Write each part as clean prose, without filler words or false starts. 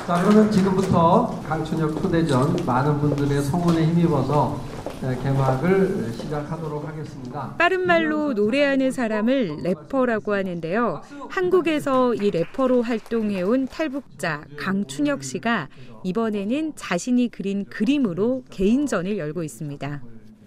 자, 그러면 지금부터 강춘혁 초대전 많은 분들의 성원에 힘입어서 개막을 시작하도록 하겠습니다. 빠른 말로 노래하는 사람을 래퍼라고 하는데요. 한국에서 이 래퍼로 활동해온 탈북자 강춘혁 씨가 이번에는 자신이 그린 그림으로 개인전을 열고 있습니다.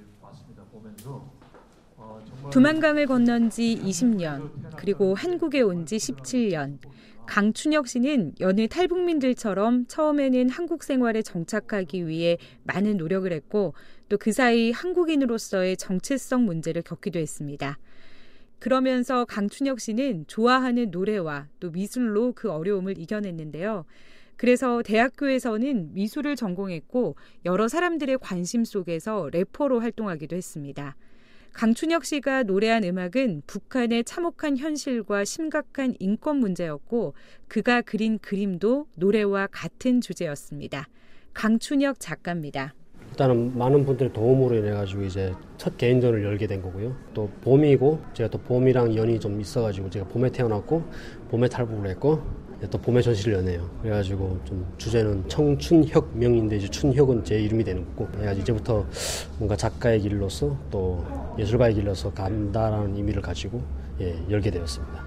두만강을 건넌 지 20년, 그리고 한국에 온 지 17년. 강춘혁 씨는 여느 탈북민들처럼 처음에는 한국 생활에 정착하기 위해 많은 노력을 했고 또 그 사이 한국인으로서의 정체성 문제를 겪기도 했습니다. 그러면서 강춘혁 씨는 좋아하는 노래와 또 미술로 그 어려움을 이겨냈는데요. 그래서 대학교에서는 미술을 전공했고 여러 사람들의 관심 속에서 래퍼로 활동하기도 했습니다. 강춘혁 씨가 노래한 음악은 북한의 참혹한 현실과 심각한 인권 문제였고 그가 그린 그림도 노래와 같은 주제였습니다. 강춘혁 작가입니다. 일단은 많은 분들의 도움으로 인해가지고 이제 첫 개인전을 열게 된 거고요. 또 봄이고 제가 또 봄이랑 연이 좀 있어가지고 제가 봄에 태어났고 봄에 탈북을 했고 또 봄에 전시를 여네요. 그래가지고 좀 주제는 청춘혁명인데 이제 춘혁은 제 이름이 되는 거고 그래가지고 이제부터 뭔가 작가의 길로서 또 예술가의 길로서 간다라는 의미를 가지고 열게 되었습니다.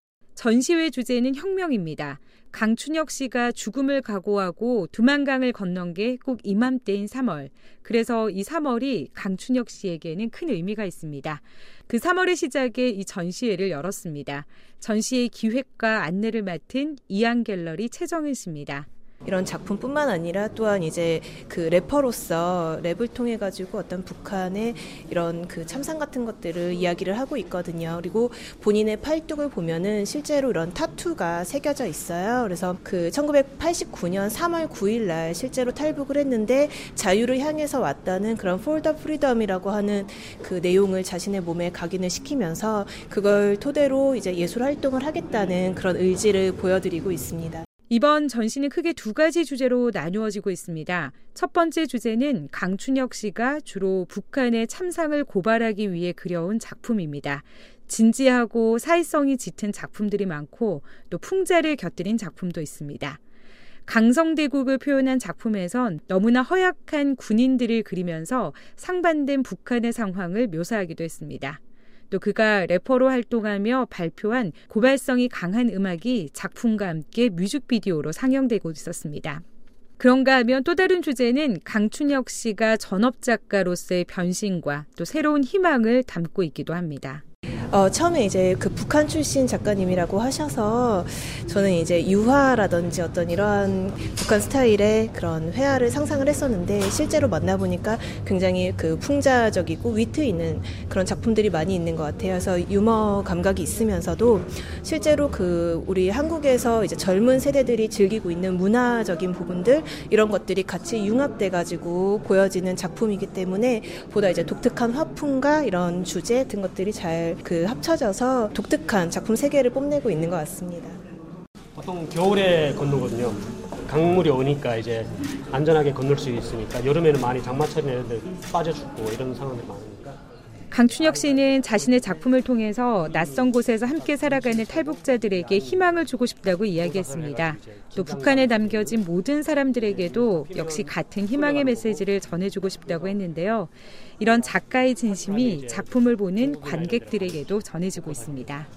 전시회 주제는 혁명입니다. 강춘혁 씨가 죽음을 각오하고 두만강을 건넌 게 꼭 이맘때인 3월. 그래서 이 3월이 강춘혁 씨에게는 큰 의미가 있습니다. 그 3월의 시작에 이 전시회를 열었습니다. 전시의 기획과 안내를 맡은 이안갤러리 최정은 씨입니다. 이런 작품뿐만 아니라 또한 이제 그 래퍼로서 랩을 통해 가지고 어떤 북한의 이런 그 참상 같은 것들을 이야기를 하고 있거든요. 그리고 본인의 팔뚝을 보면은 실제로 이런 타투가 새겨져 있어요. 그래서 그 1989년 3월 9일 날 실제로 탈북을 했는데 자유를 향해서 왔다는 그런 For the Freedom이라고 하는 그 내용을 자신의 몸에 각인을 시키면서 그걸 토대로 이제 예술 활동을 하겠다는 그런 의지를 보여드리고 있습니다. 이번 전시는 크게 두 가지 주제로 나누어지고 있습니다. 첫 번째 주제는 강춘혁 씨가 주로 북한의 참상을 고발하기 위해 그려온 작품입니다. 진지하고 사회성이 짙은 작품들이 많고 또 풍자를 곁들인 작품도 있습니다. 강성대국을 표현한 작품에선 너무나 허약한 군인들을 그리면서 상반된 북한의 상황을 묘사하기도 했습니다. 또 그가 래퍼로 활동하며 발표한 고발성이 강한 음악이 작품과 함께 뮤직비디오로 상영되고 있었습니다. 그런가 하면 또 다른 주제는 강춘혁 씨가 전업작가로서의 변신과 또 새로운 희망을 담고 있기도 합니다. 처음에 이제 그 북한 출신 작가님이라고 하셔서 저는 이제 유화라든지 어떤 이러한 북한 스타일의 그런 회화를 상상을 했었는데 실제로 만나보니까 굉장히 그 풍자적이고 위트 있는 그런 작품들이 많이 있는 것 같아요. 그래서 유머 감각이 있으면서도 실제로 그 우리 한국에서 이제 젊은 세대들이 즐기고 있는 문화적인 부분들 이런 것들이 같이 융합돼가지고 보여지는 작품이기 때문에 보다 이제 독특한 화풍과 이런 주제 같은 것들이 잘 그 합쳐져서 독특한 작품 세계를 뽐내고 있는 것 같습니다. 보통 겨울에 건너거든요. 강물이 오니까 이제 안전하게 건널 수 있으니까 여름에는 많이 장마철인 애들 빠져 죽고 이런 상황들이 많으니까. 강춘혁 씨는 자신의 작품을 통해서 낯선 곳에서 함께 살아가는 탈북자들에게 희망을 주고 싶다고 이야기했습니다. 또 북한에 남겨진 모든 사람들에게도 역시 같은 희망의 메시지를 전해주고 싶다고 했는데요. 이런 작가의 진심이 작품을 보는 관객들에게도 전해지고 있습니다.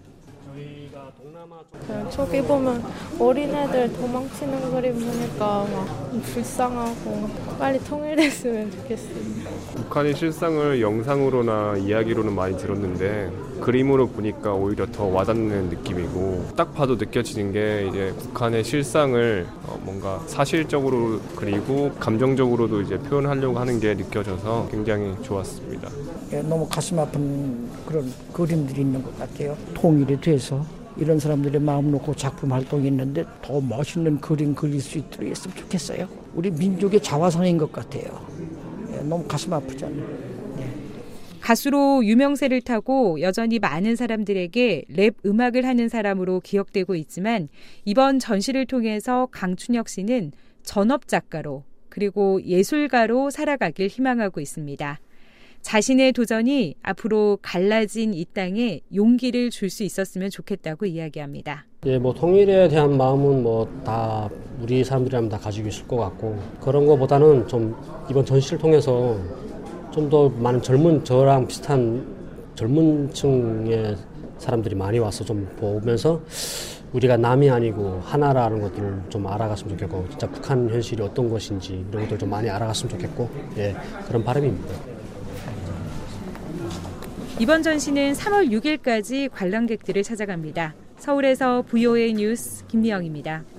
저기 보면 어린애들 도망치는 그림 보니까 막 불쌍하고 빨리 통일됐으면 좋겠습니다. 북한의 실상을 영상으로나 이야기로는 많이 들었는데 그림으로 보니까 오히려 더 와닿는 느낌이고 딱 봐도 느껴지는 게 이제 북한의 실상을 뭔가 사실적으로 그리고 감정적으로도 이제 표현하려고 하는 게 느껴져서 굉장히 좋았습니다. 너무 가슴 아픈 그런 그림들이 있는 것 같아요. 통일이 돼서 이런 사람들의 마음 놓고 작품 활동이 있는데 더 멋있는 그림 그릴 수 있도록 했으면 좋겠어요. 우리 민족의 자화상인 것 같아요. 너무 가슴 아프잖아요. 가수로 유명세를 타고 여전히 많은 사람들에게 랩 음악을 하는 사람으로 기억되고 있지만 이번 전시를 통해서 강춘혁 씨는 전업작가로 그리고 예술가로 살아가길 희망하고 있습니다. 자신의 도전이 앞으로 갈라진 이 땅에 용기를 줄 수 있었으면 좋겠다고 이야기합니다. 뭐 통일에 대한 마음은 뭐 다 우리 사람들이라면 다 가지고 있을 것 같고 그런 거보다는 좀 이번 전시를 통해서 좀 더 많은 저랑 비슷한 젊은 층의 사람들이 많이 와서 좀 보면서 우리가 남이 아니고 하나라는 것들을 좀 알아갔으면 좋겠고 진짜 북한 현실이 어떤 것인지 이런 것들 좀 많이 알아갔으면 좋겠고 예, 그런 바람입니다. 이번 전시는 3월 6일까지 관람객들을 찾아갑니다. 서울에서 VOA 뉴스 김미영입니다.